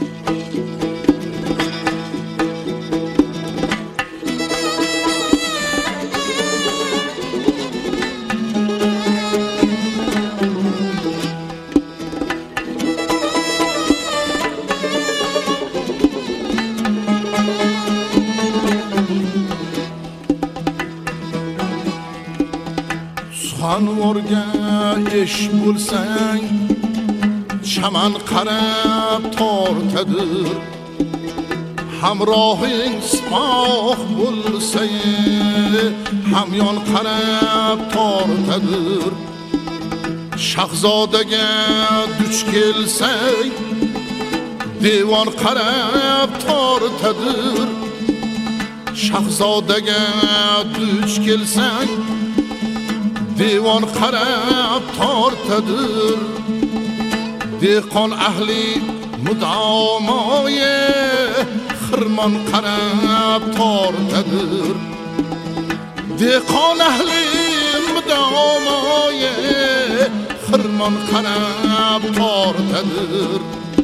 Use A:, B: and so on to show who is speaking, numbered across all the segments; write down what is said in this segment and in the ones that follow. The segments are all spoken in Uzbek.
A: Anvorga ish bo'lsang chaman qarab tortadir hamrohing sipoh bo'lsa hamyon qarab tortadir shahzodaga duch kelsang devon qarab tortadir shahzodaga duch kelsang devon qarab tortadir dehqon ahli mudomoye xirmon qarab tortadir dehqon ahli mudomoye xirmon qarab tortadir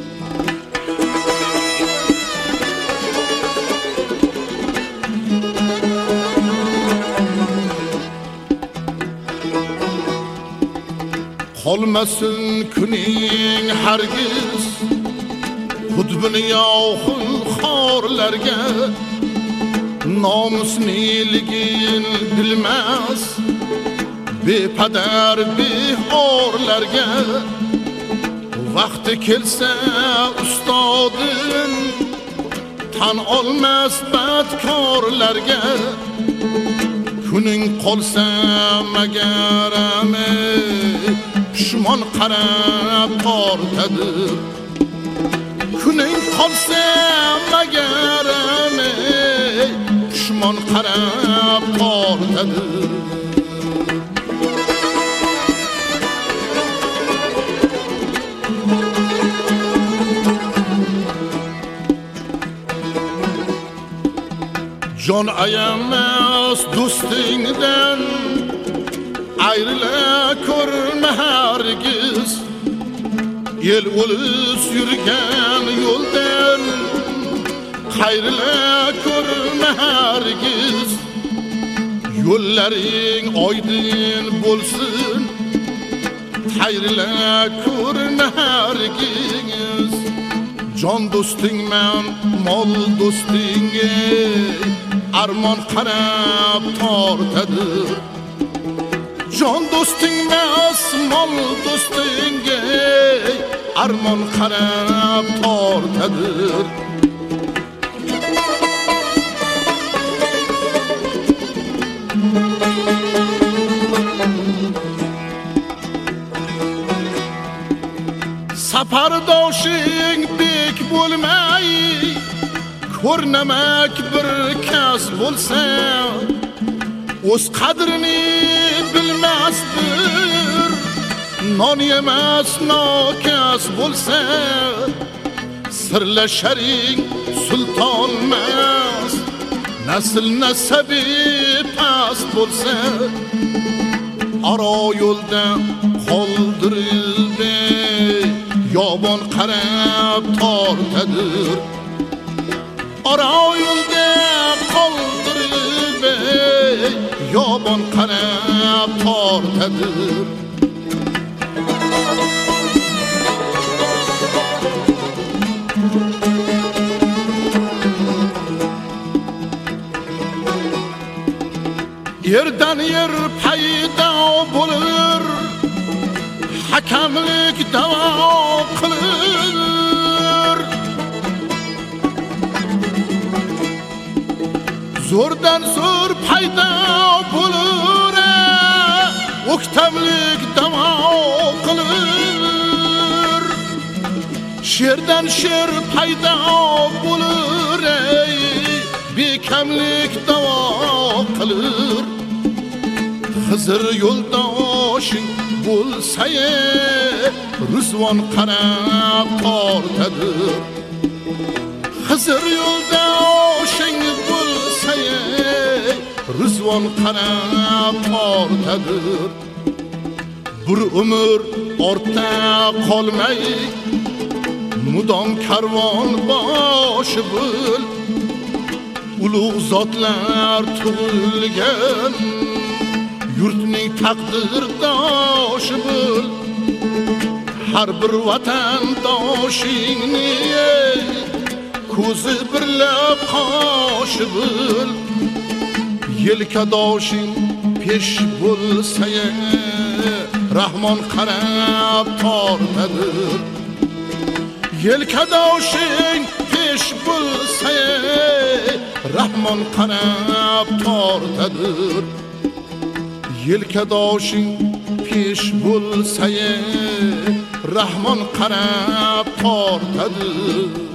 A: Qolmasin kuning hargiz xudbini yo'qul xorlarga nomusniligin bilmas bepadar behorlarga vaqti kelsa ustodin tan olmas badkorlarga kuning qolsa magarame Pişman qarab tortadir kuning qolsa magarame pishmon qarab tortadir jon ayamas do'stingdan ayrila ko'rma hargiz el o'lus yurgan yo'ldan qayrila ko'rma hargiz yo'llaring oydin bo'lsin qayrila ko'rma hargiz jon do'stingman mol do'stingga armon qarab tortadir Jon do'stingmas mol do'stingga armon qarab tortadir safardoshing bek bo'lmay ko'rnamak bir kas bo'lsa o'z qadrini bilmasdir non yemas nokas bo'lsa sirlasharing sultonmas nasl nasabi past bo'lsa aro yo'lda qoldirildi yobon qarab tortadir aro yo'lda qoldirildi yobon qarab tortadir yerdan yer paydo bo'lur hakamlik davo qilur zo'rdan zo'r paydo bo'lur o'ktamlik davo qilur sherdan sher paydo bo'lur bekamlik davo qilur Xizr yo'ldoshing bo'lsa Rizvon qarab tortadir Xizr yo'ldoshing bo'lsa Rizvon qarab tortadir bir umr ortda qolmay mudom karvon boshi bo'l, ulug' zotlar tug'ilgan yurtning taqdirdoshi bo'l. Har bir vatandoshingni ko'zi birlab qoshi bo'l. Yelkadoshing pesh bo'lsa, Rahmon qarab tortadir. Yelkadoshing pesh bo'lsa, Rahmon qarab tortadir. Yelkadoshing pesh bo'lsa, Rahmon qarab tortadir.